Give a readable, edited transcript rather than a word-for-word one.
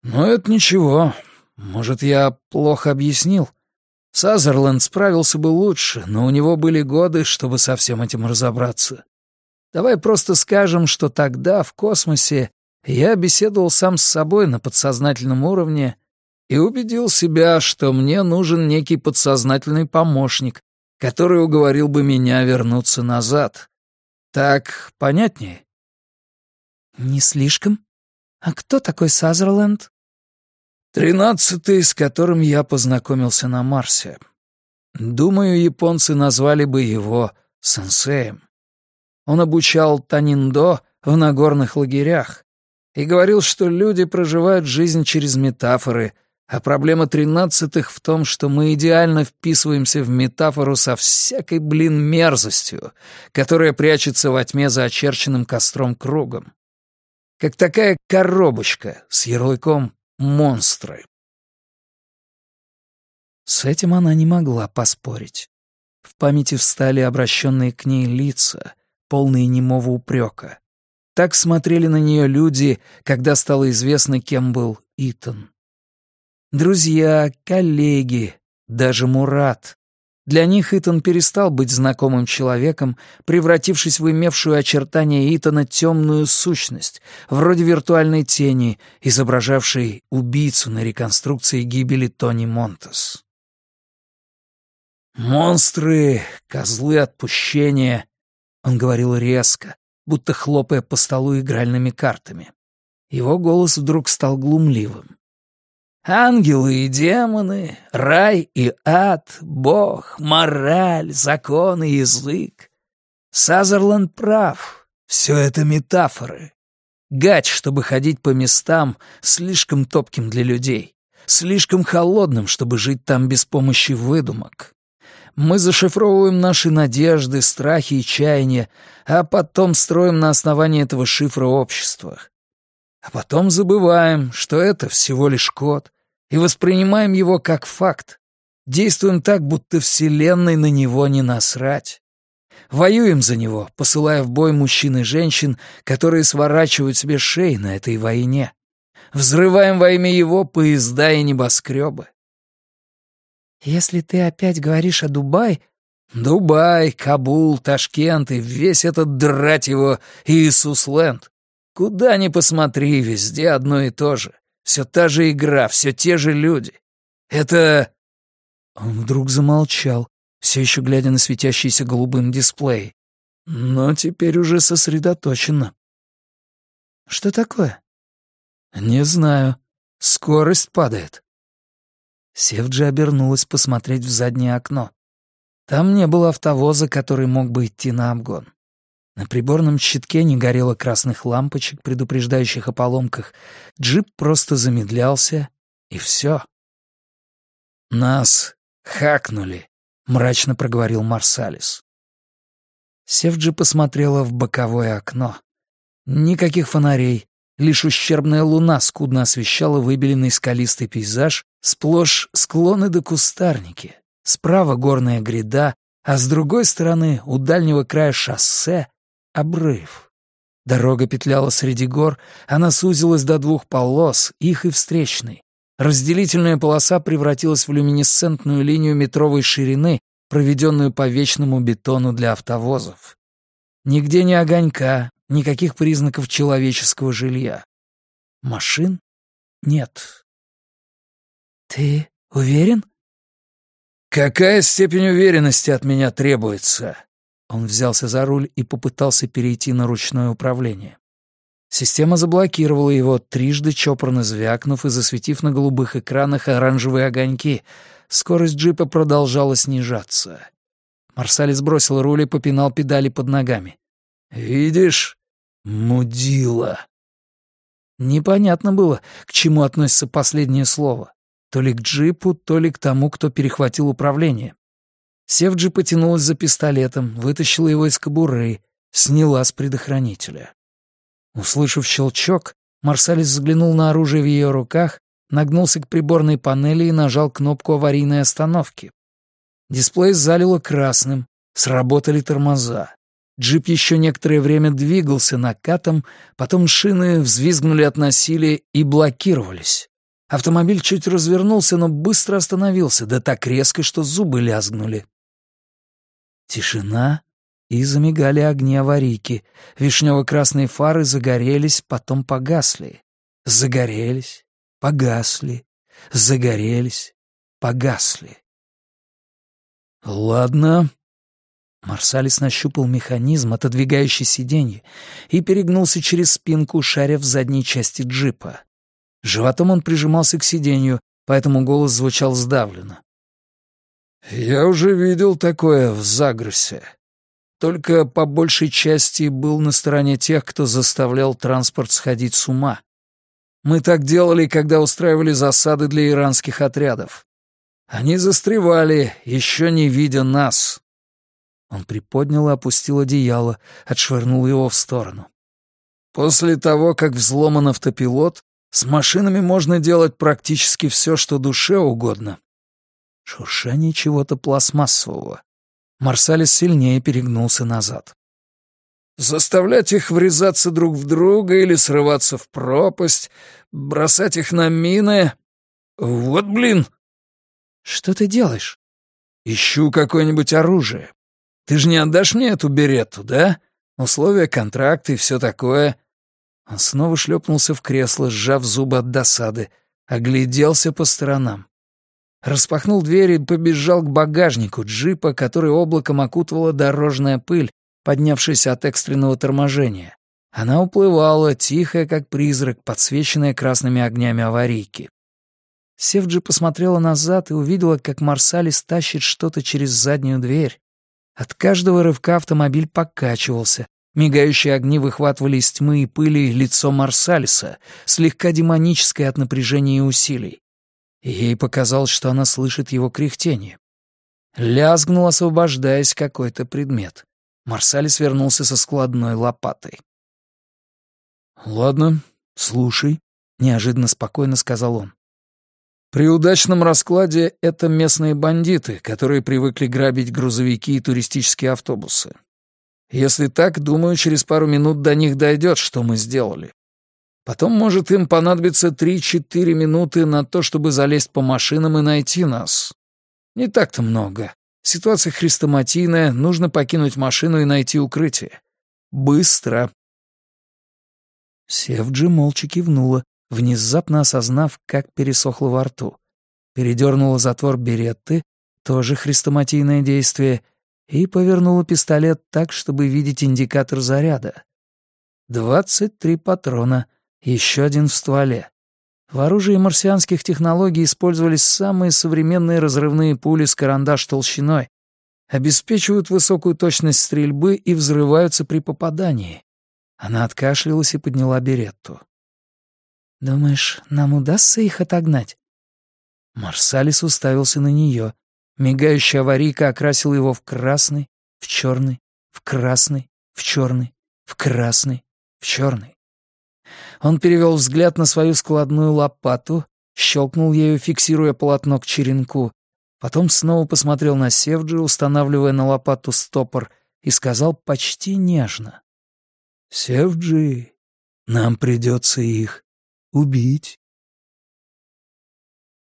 «Но это ничего. Может, я плохо объяснил. Сазерленд справился бы лучше, но у него были годы, чтобы со всем этим разобраться. Давай просто скажем, что тогда, в космосе, я беседовал сам с собой на подсознательном уровне и убедил себя, что мне нужен некий подсознательный помощник, который уговорил бы меня вернуться назад. Так понятнее?» «Не слишком. А кто такой Сазерленд?» 13-й, с которым я познакомился на Марсе. Думаю, японцы назвали бы его сенсеем. Он обучал таниндо в нагорных лагерях и говорил, что люди проживают жизнь через метафоры, а проблема 13-х в том, что мы идеально вписываемся в метафору со всякой, мерзостью, которая прячется во тьме за очерченным костром кругом. Как такая коробочка с ярлыком «монстры». С этим она не могла поспорить. В памяти встали обращенные к ней лица, полные немого упрека. Так смотрели на нее люди, когда стало известно, кем был Итан. Друзья, коллеги, даже Мурат. Для них Итан перестал быть знакомым человеком, превратившись в имевшую очертания Итана темную сущность, вроде виртуальной тени, изображавшей убийцу на реконструкции гибели Тони Монтес. «Монстры, козлы отпущения», — он говорил резко, будто хлопая по столу игральными картами. Его голос вдруг стал глумливым. «Ангелы и демоны, рай и ад, Бог, мораль, закон и язык. Сазерленд прав, все это метафоры. Гач, чтобы ходить по местам, слишком топким для людей, слишком холодным, чтобы жить там без помощи выдумок. Мы зашифровываем наши надежды, страхи и чаяния, а потом строим на основании этого шифра общество. А потом забываем, что это всего лишь код, и воспринимаем его как факт. Действуем так, будто Вселенной на него не насрать. Воюем за него, посылая в бой мужчин и женщин, которые сворачивают себе шеи на этой войне. Взрываем во имя его поезда и небоскребы. «Если ты опять говоришь о Дубае...» Дубай, Кабул, Ташкент и весь этот, драть его, Иисус-ленд. Куда ни посмотри, везде одно и то же. Все та же игра, все те же люди. Это...» Он вдруг замолчал, все еще глядя на светящийся голубым дисплей. Но теперь уже сосредоточенно. «Что такое?» «Не знаю. Скорость падает». Севджи обернулась посмотреть в заднее окно. Там не было автовоза, который мог бы идти на обгон. На приборном щитке не горело красных лампочек, предупреждающих о поломках. Джип просто замедлялся, и все. «Нас хакнули», — мрачно проговорил Марсалис. Севджи посмотрела в боковое окно. Никаких фонарей, лишь ущербная луна скудно освещала выбеленный скалистый пейзаж, сплошь склоны да кустарники. Справа горная гряда, а с другой стороны, у дальнего края шоссе, обрыв. Дорога петляла среди гор, она сузилась до 2 полос, их и встречной. Разделительная полоса превратилась в люминесцентную линию метровой ширины, проведенную по вечному бетону для автовозов. Нигде ни огонька, никаких признаков человеческого жилья. Машин нет. «Ты уверен?» «Какая степень уверенности от меня требуется?» Он взялся за руль и попытался перейти на ручное управление. Система заблокировала его, трижды чопорно звякнув и засветив на голубых экранах оранжевые огоньки. Скорость джипа продолжала снижаться. Марсалис бросил руль и попинал педали под ногами. «Видишь? Мудила!» Непонятно было, к чему относится последнее слово. То ли к джипу, то ли к тому, кто перехватил управление. Севджи потянулась за пистолетом, вытащила его из кобуры, сняла с предохранителя. Услышав щелчок, Марсалис взглянул на оружие в ее руках, нагнулся к приборной панели и нажал кнопку аварийной остановки. Дисплей залило красным, сработали тормоза. Джип еще некоторое время двигался накатом, потом шины взвизгнули от насилия и блокировались. Автомобиль чуть развернулся, но быстро остановился, да так резко, что зубы лязгнули. Тишина, и замигали огни аварийки. Вишнево-красные фары загорелись, потом погасли. Загорелись, погасли, загорелись, погасли. «Ладно». Марсалис нащупал механизм, отодвигающий сиденье, и перегнулся через спинку, шаря в задней части джипа. Животом он прижимался к сиденью, поэтому голос звучал сдавленно. «Я уже видел такое в Загресе. Только по большей части был на стороне тех, кто заставлял транспорт сходить с ума. Мы так делали, когда устраивали засады для иранских отрядов. Они застревали, еще не видя нас». Он приподнял и опустил одеяло, отшвырнул его в сторону. «После того, как взломан автопилот, с машинами можно делать практически все, что душе угодно». Шуршание чего-то пластмассового. Марсалис сильнее перегнулся назад. «Заставлять их врезаться друг в друга или срываться в пропасть, бросать их на мины... Вот блин!» «Что ты делаешь?» «Ищу какое-нибудь оружие. Ты же не отдашь мне эту беретту, да? Условия контракта и все такое». Он снова шлепнулся в кресло, сжав зубы от досады, огляделся по сторонам. Распахнул дверь и побежал к багажнику джипа, который облаком окутывала дорожная пыль, поднявшаяся от экстренного торможения. Она уплывала, тихая, как призрак, подсвеченная красными огнями аварийки. Севджи посмотрела назад и увидела, как Марсалис тащит что-то через заднюю дверь. От каждого рывка автомобиль покачивался. Мигающие огни выхватывали из тьмы и пыли лицо Марсалиса, слегка демоническое от напряжения и усилий. И ей показалось, что она слышит его кряхтение. Лязгнул, освобождаясь, какой-то предмет. Марсалис вернулся со складной лопатой. «Ладно, слушай», — неожиданно спокойно сказал он. «При удачном раскладе это местные бандиты, которые привыкли грабить грузовики и туристические автобусы. Если так, думаю, через пару минут до них дойдет, что мы сделали. Потом, может, им понадобится 3-4 минуты на то, чтобы залезть по машинам и найти нас. Не так-то много. Ситуация хрестоматийная, нужно покинуть машину и найти укрытие. Быстро». Севджи молча кивнула, внезапно осознав, как пересохло во рту. Передернула затвор беретты, тоже хрестоматийное действие, и повернула пистолет так, чтобы видеть индикатор заряда. 23 патрона, еще один в стволе. В оружии марсианских технологий использовались самые современные разрывные пули с карандаш толщиной, обеспечивают высокую точность стрельбы и взрываются при попадании. Она откашлялась и подняла беретту. «Думаешь, нам удастся их отогнать?» Марсалис уставился на нее. Мигающая аварийка окрасила его в красный, в черный, в красный, в черный, в красный, в черный. Он перевел взгляд на свою складную лопату, щелкнул ею, фиксируя полотно к черенку, потом снова посмотрел на Севджи, устанавливая на лопату стопор, и сказал почти нежно: «Севджи, нам придется их убить».